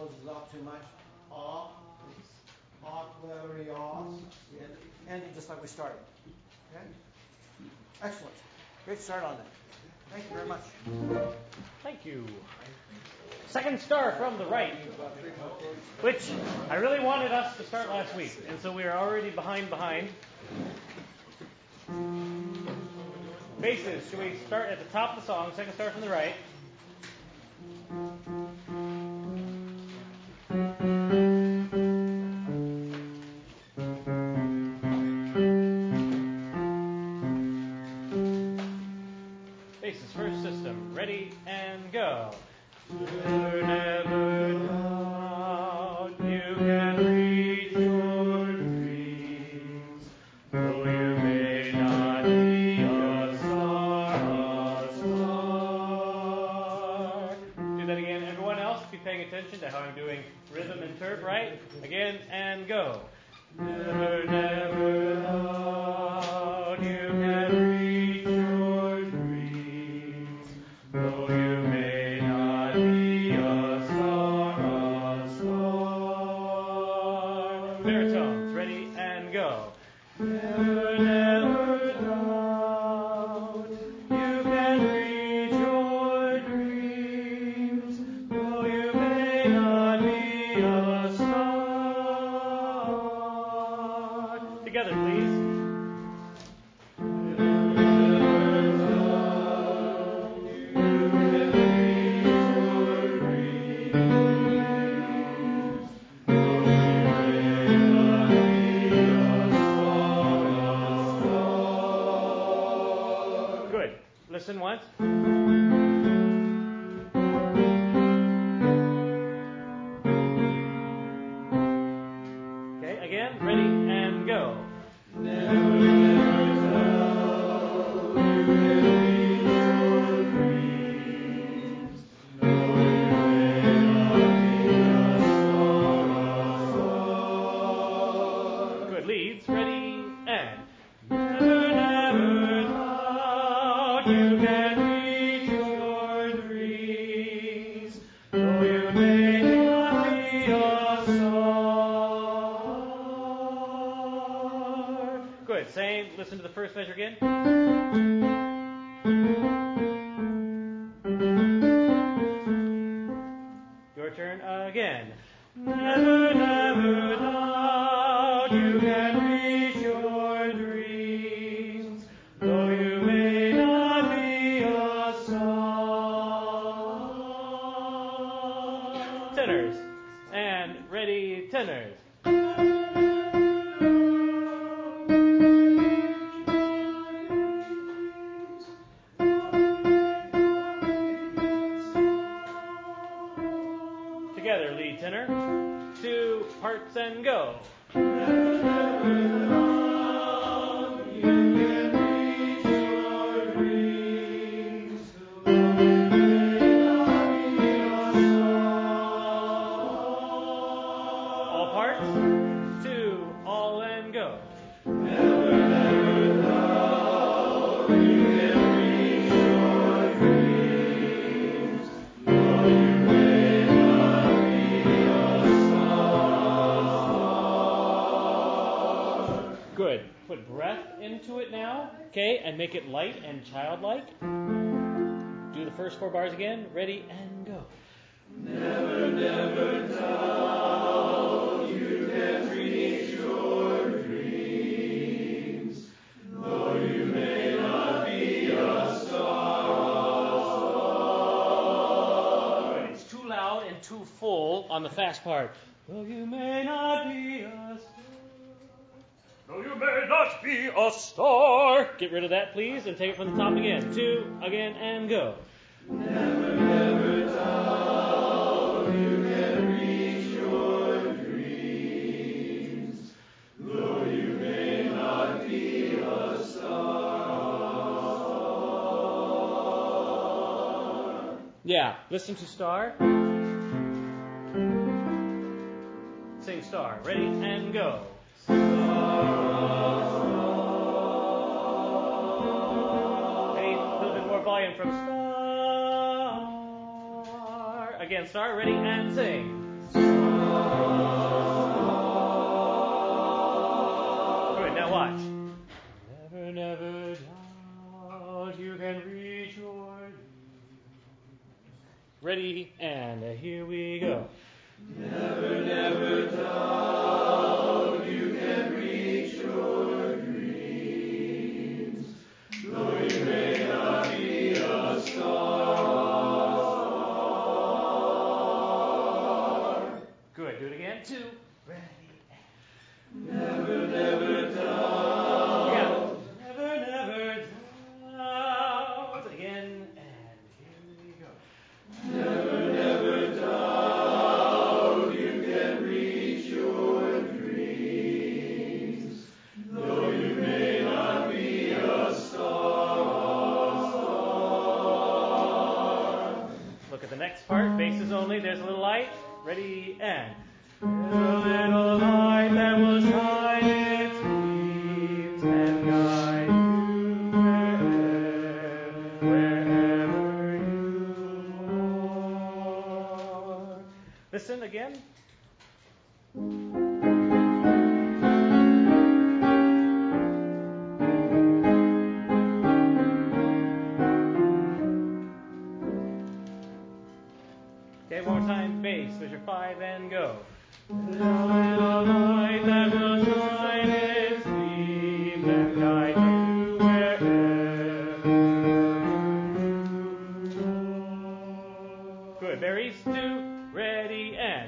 closes off too much. Off, very off. Ending just like we started. Okay? Excellent. Great start on that. Thank you very much. Thank you. Second star from the right, which I really wanted us to start last week, and so we are already behind. Basses, should we start at the top of the song, second star from the right? Basses, first system, ready and go. Never doubt you can reach your dreams, though you may not be a star. Do that again. Everyone else, be paying attention to how I'm doing rhythm and terp, right? Again, and go. Never doubt you can reach your dreams, though you may not be a star. Baritones, ready and go. Never doubt you can reach your dreams, though you may not be a star. Together, please. Good. Listen once. Okay, again. Ready and go. Good. Leads. Ready and never doubt you can reach your dreams, though you may not be a star. Good. Same. Listen to the first measure again. Your turn again. Never doubt you can reach your dreams, though you may not be a star. Tenors. And ready, tenors. Together, lead tenor. 2 parts and go. All parts. 2, all and go. Good. Put breath into it now, okay, and make it light and childlike. Do the first 4 bars again. Ready and go. Never doubt you can reach your dreams, though you may not be a star. It's too loud and too full on the fast part. Though you may not be a star. Though you may not be a star. Get rid of that, please, and take it from the top again. 2, again, and go. Never doubt you can reach your dreams, though you may not be a star. Yeah, listen to star. Sing star. Ready, and go. Okay, a little bit more volume from star. Again, star, ready, and sing. Ready, and here we go. Never, never doubt you can reach your dreams, though you may not be a star. Good. Do it again. 2. Ready. Never, never doubt. Yeah. Never, never doubt. Again, and here we go. Never, never doubt you can reach your dreams, though you may not be a star. Look at the next part. Bases only. There's a little light. Ready, and there's a little light that will shine its beams and guide you wherever you are. Listen again. Okay, one more time, bass, measure 5 and go. There's a little light that will shine its beams and guide you wherever you are. Good, berries, 2, ready, and.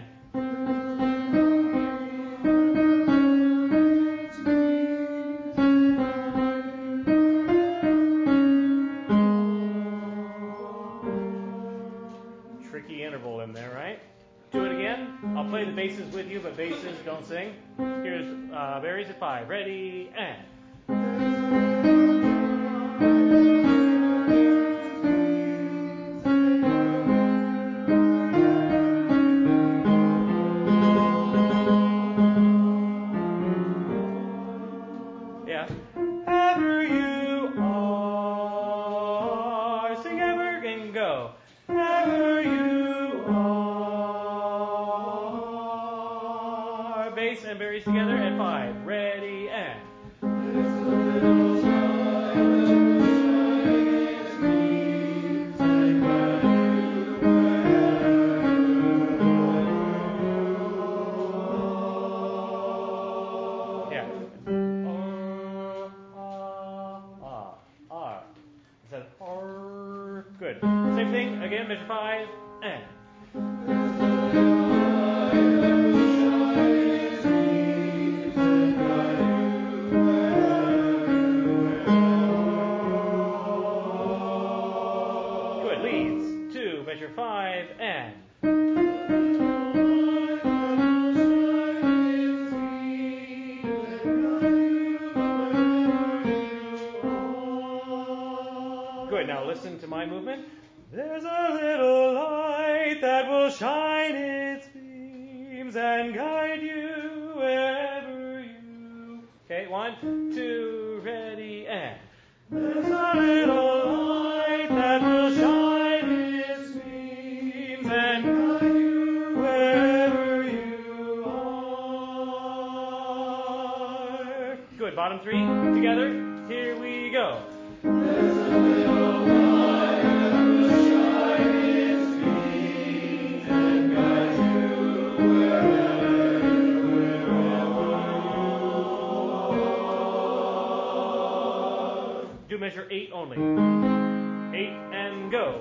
Tricky interval in there, right? Do it again. I'll play the basses with you, but basses don't sing. Here's berries at 5. Ready, and. Yeah. Ever you are. Sing ever and go. Ever you are. Bass and berries together at 5. Ready, and. Yeah. R. Is that R? Good. Same thing. Again, measure 5, and. Good. Leads. 2, measure 5, and. Good. Now listen to my movement. There's a little light that will shine its beams and guide you wherever you. Okay, 1, 2, ready, and. There's a little light that will shine its beams and guide you wherever you are. Good. Bottom 3 together. Here we go. There's a little light that will shine its beams and guide you wherever you are. Do measure 8 only. 8 and go.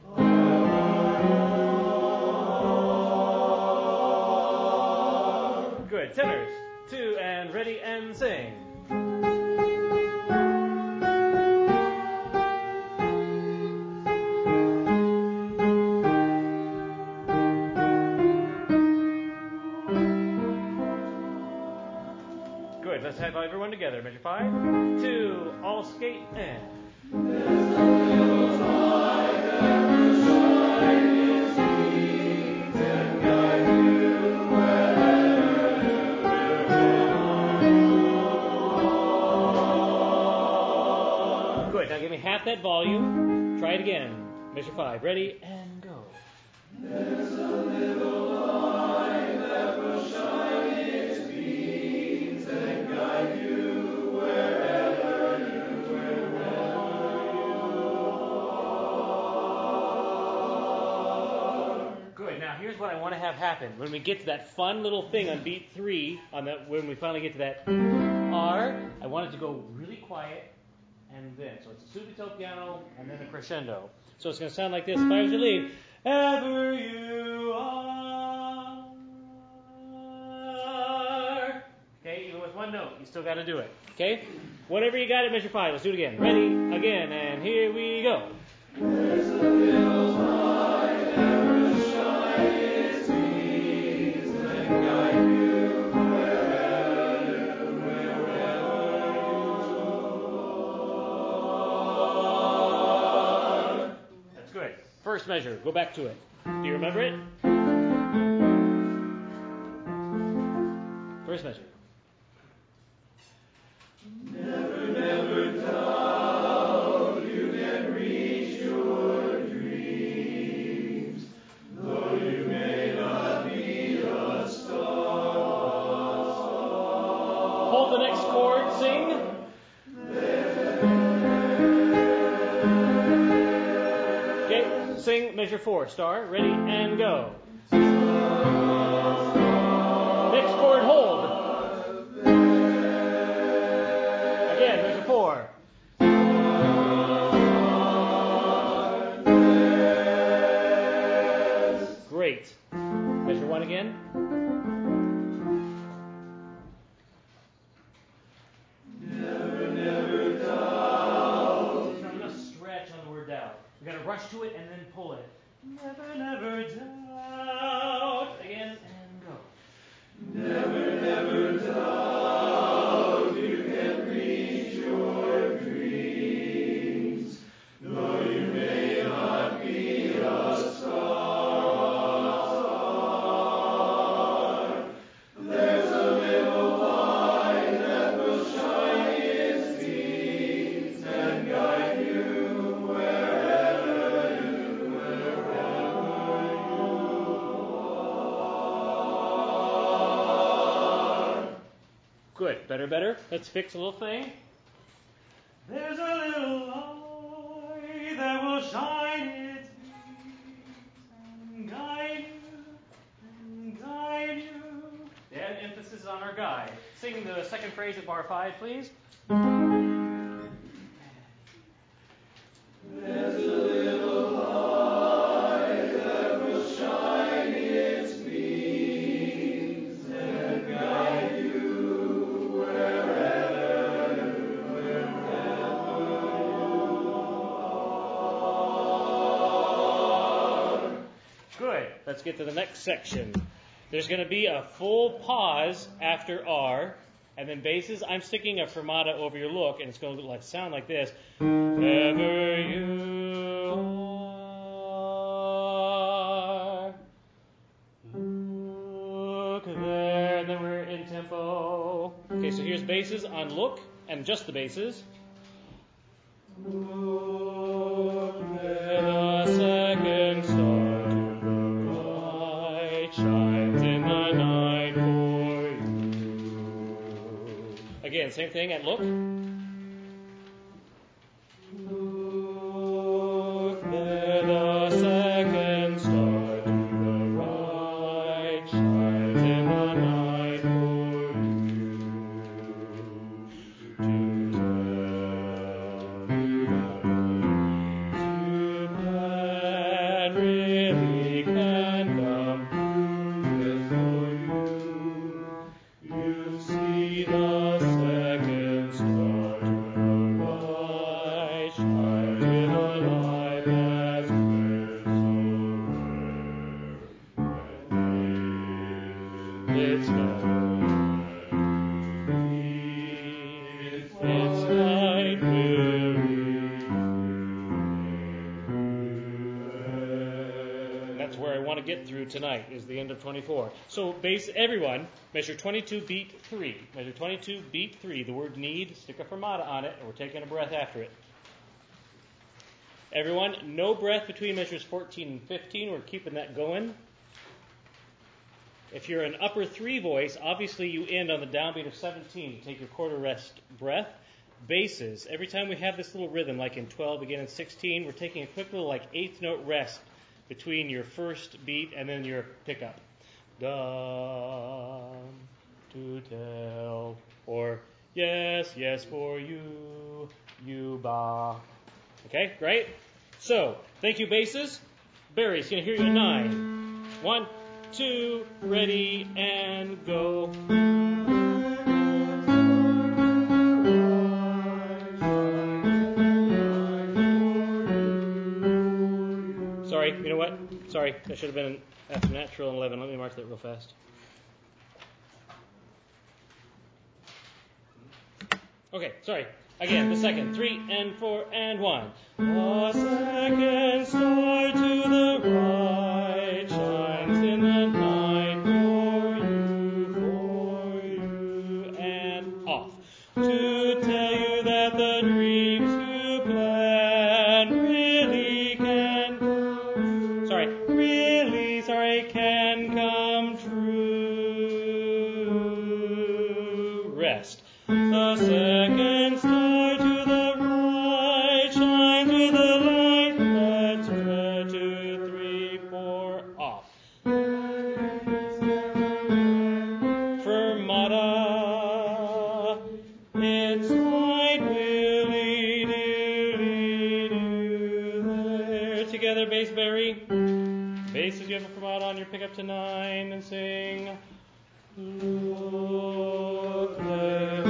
Good. Tenors. 2 and ready and sing. Good. Let's have everyone together. Measure 5, 2, all skate, and. There's a little light that will shine its beams and guide you wherever you are. Good. Now give me half that volume. Try it again. Measure 5. Ready, and go. There's a little light that will shine its beams and guide you wherever you are. want to have happen. When we get to that fun little thing on beat 3, when we finally get to that R, I want it to go really quiet and then. So it's a subito piano and then a crescendo. So it's going to sound like this. If I was to leave, ever you are. Okay, even with one note, you still got to do it. Okay? Whatever you got at measure 5, let's do it again. Ready? Again, and here we go. There's a little light ever shine its beams and guide you wherever you are. That's good. First measure, go back to it. Do you remember it? First measure. Never doubt you can reach your dreams, though you may not be a star. Hold the next chord, sing. Okay, sing measure 4, star, ready, and go. Next chord, hold. Again, measure 4. Great. Measure 1 again. Never doubt. There's not enough stretch on the word doubt. We got to rush to it and then pull it. Never doubt. Again, and go. Never doubt you can reach your dreams, though you may not be a star. There's a little light that will shine its beams and guide you wherever you are. Good. Better. Let's fix a little thing. There's a little light that will shine its beams and guide you. The emphasis on our guide. Sing the second phrase at bar 5, please. There's a little light that will shine its beams and guide you wherever you are. Good. Let's get to the next section. There's going to be a full pause after R, and then basses. I'm sticking a fermata over your look, and it's going to sound like this. Ever you are, look there, and then we're in tempo. Okay, so here's basses on look, and just the basses. Look there, the second star to the right shines in the night for you. Again, same thing at look. Look there, the second star to the right shines in the night for you. To tell you that really can come true for you. You see the second star to the right shines in the light as clear so it's night weary. That's where I want to get through tonight, is the end of 24. So everyone, measure 22, beat 3. Measure 22, beat 3. The word need, stick a fermata on it, and we're taking a breath after it. Everyone, no breath between measures 14 and 15. We're keeping that going. If you're an upper 3 voice, obviously you end on the downbeat of 17 to take your quarter rest breath. Basses, every time we have this little rhythm, like in 12, again in 16, we're taking a quick little 8th note rest between your first beat and then your pickup. Dum, to tell, or yes, yes for you, you ba. Okay, great? So, thank you, basses. Barry's going to hear you at 9. 1, 2, ready, and go. Sorry, you know what? Sorry, that should have been after natural and 11. Let me mark that real fast. Okay, sorry. Again, the second. 3 and 4 and 1. A second star to the right shines in the night for you, and off. To tell you that the dreams you plan really can come true. Rest. The second star to the right shines with a light that's red. 2, 3, 4, off. Fermata, it's light willy do there. Together, bass Barry. Basses, you have a fermata on your pickup to 9 and sing. Look there.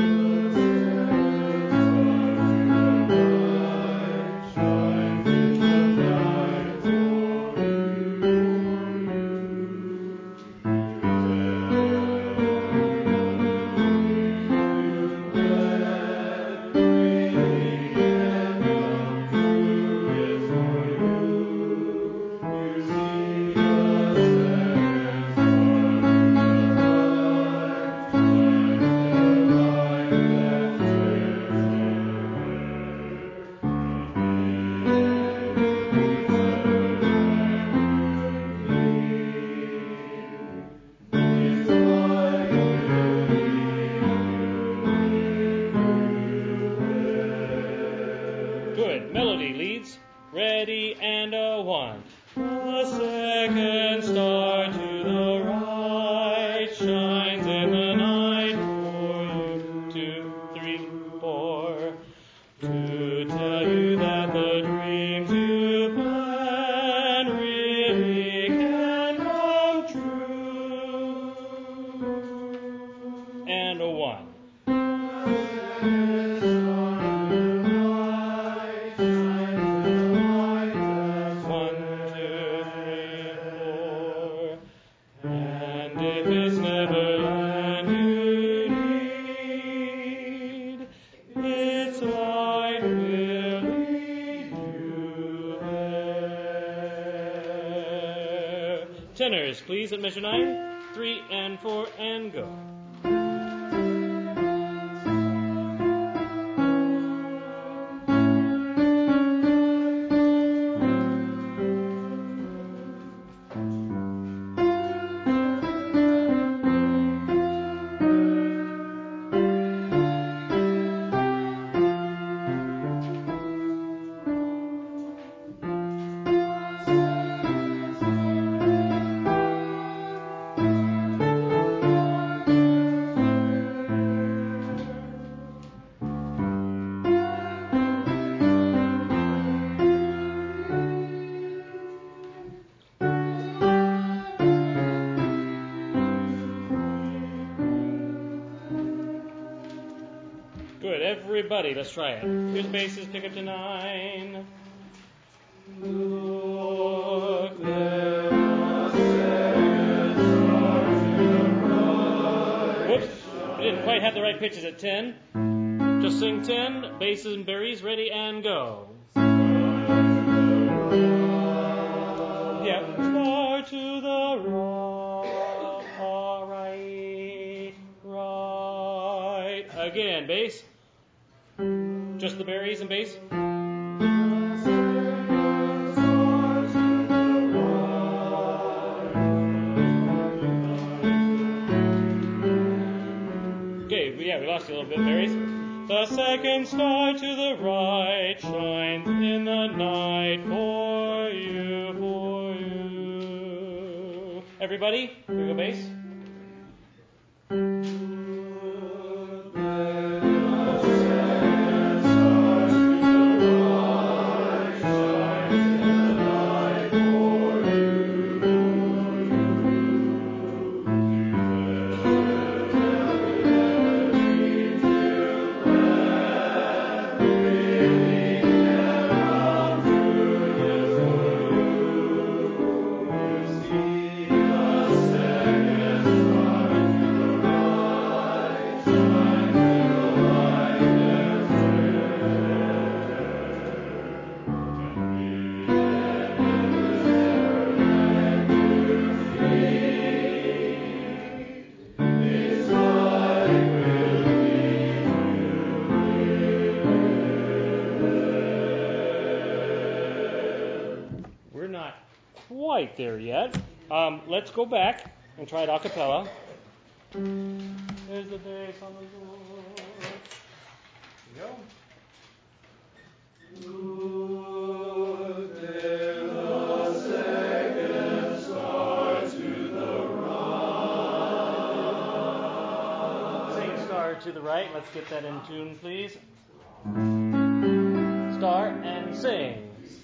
Good. Melody leads. Ready and a 1. The second star to the right shines in the night for you. 2, 3, 4. To tell you that the dreams you plan really can come true. And a 1. Tenors, please, at measure 9, 3 and 4, and go. Good, everybody, let's try it. Here's basses, pick up to 9. Look there. Whoops, we didn't quite have the right pitches at 10. Just sing 10, basses and berries, ready and go. Yeah, star to the right. Again, bass. Just the berries and bass. Okay, yeah, we lost you a little bit, berries. The second star to the right shines in the night for you, for you. Everybody, here we go, bass. Quite there yet. Let's go back and try it a cappella. There's the bass on the Lord. Here we go. The second star to the right. Sing star to the right. Let's get that in tune, please. Star and sing.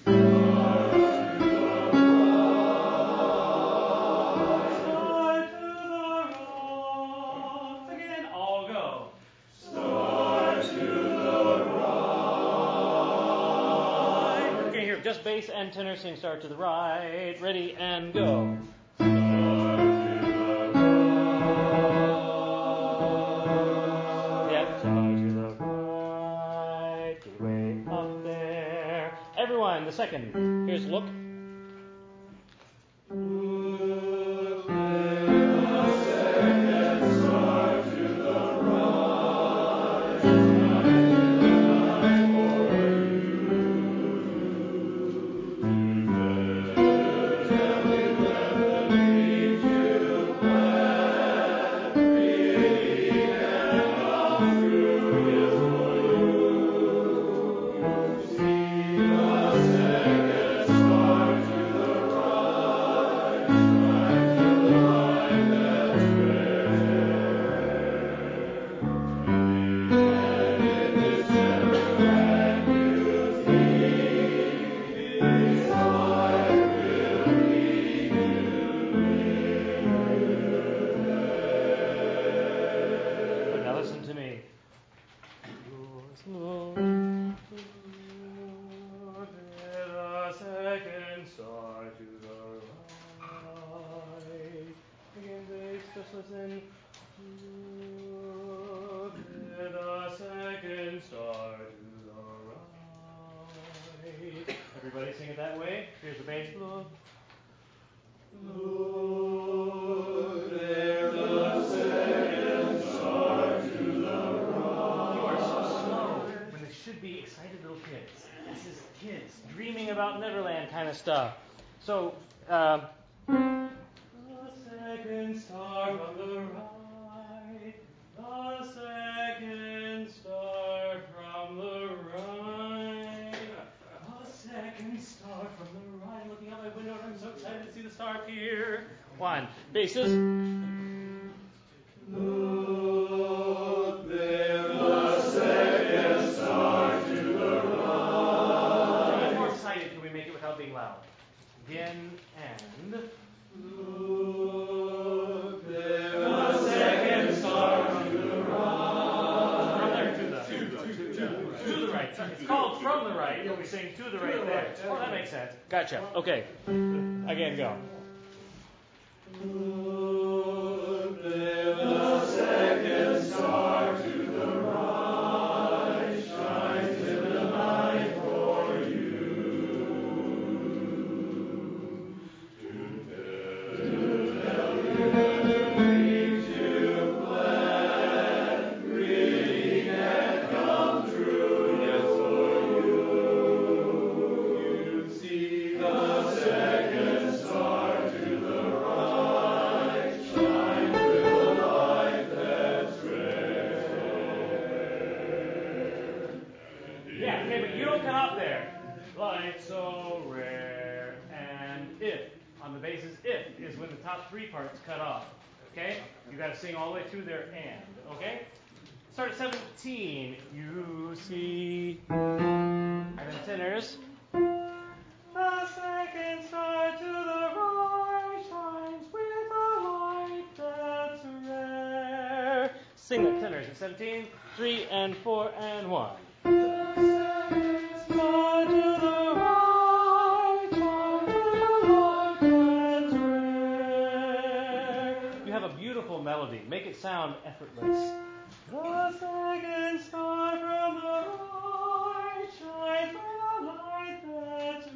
Just bass and tenor sing star to the right. Ready and go. Star to the right. Yep, star to the right. Way up there. Everyone, the second. Here's look. Everybody sing it that way. Here's the bass. Look. Look there, the second star to the right. You are so slow when they should be excited little kids. This is kids dreaming about Neverland kind of stuff. So, the second star from the right. The second star from the right. The second star from the right. I'm looking out my window and I'm so excited to see the star appear. One. Basses. Look there, the second star to the right. More excited. Can we make it without being loud? Again and. Look there, the second star to the right. From there to the right. It's called from the right, but we sing to the right there. Oh, that makes sense. Gotcha. Okay. Again, go. Look there, the second star to the right shines in the night for you. To tell you that the dreams you've planned really can come true, yes, for you. You see the second star to the right shine with a light that's rare. Yeah, okay, but you don't come up there. Light so rare. And if. On the basis, if is is when the top three parts cut off. Okay? You got to sing all the way through there and. Okay? Start at 17. You see. And then tenors. The second star to the right shines with a light that's rare. Sing that tenors at 17. 3 and 4 and 1. The second star to the right shines with a light that's rare. You have a beautiful melody. Make it sound effortless. The second star from the right shines with a light that's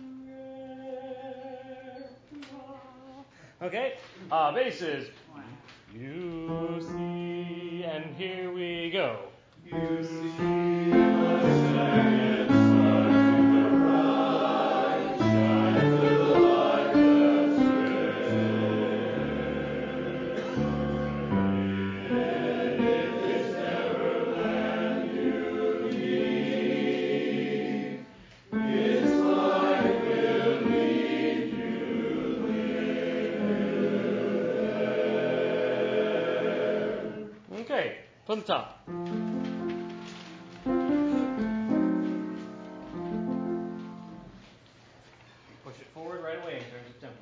rare. Okay, basses. You see, and here we go. You see the second star to the right shines with a light that's okay, from the top. Push it forward right away in terms of tempo.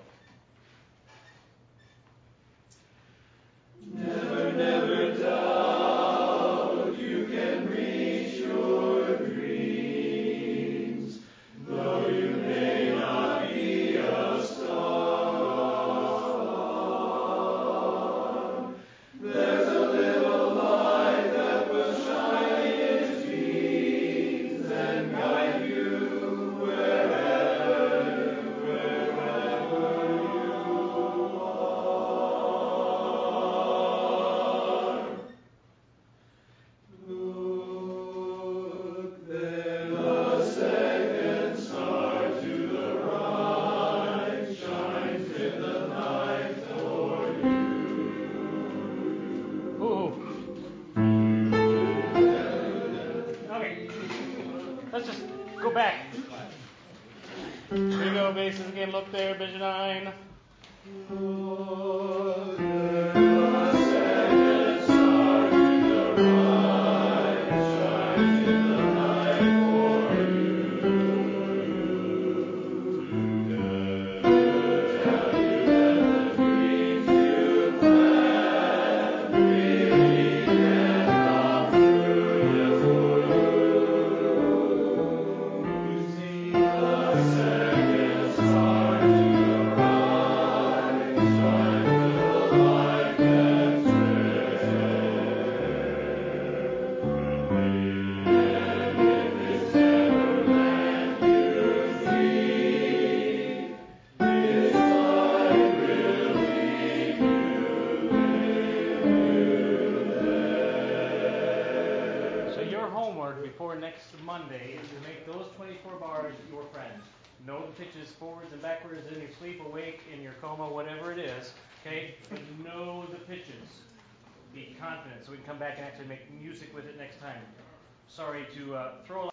Never, never doubt you can reach your dreams, though you may not be a star. There's a little light that will shine its beams and guide you wherever you are. Look there, the second star to the right shines in the night for you. Ooh. Okay. Let's just go back. Here we go, basses again. Look there, Benjamin. Look there, the second star to the right shines in the night for you. Together tell you that the dreams you planned really can come true, yes, for you. You see the second star to the right shines with a light that's rare. And if it's ever land you see, this light will lead you there. So your homework before next Monday is to make those 24 bars your friends. Know the pitches forwards and backwards in your sleep, awake, in your coma, whatever it is. Okay? But know the pitches. Be confident so we can come back and actually make music with it next time. Sorry to throw a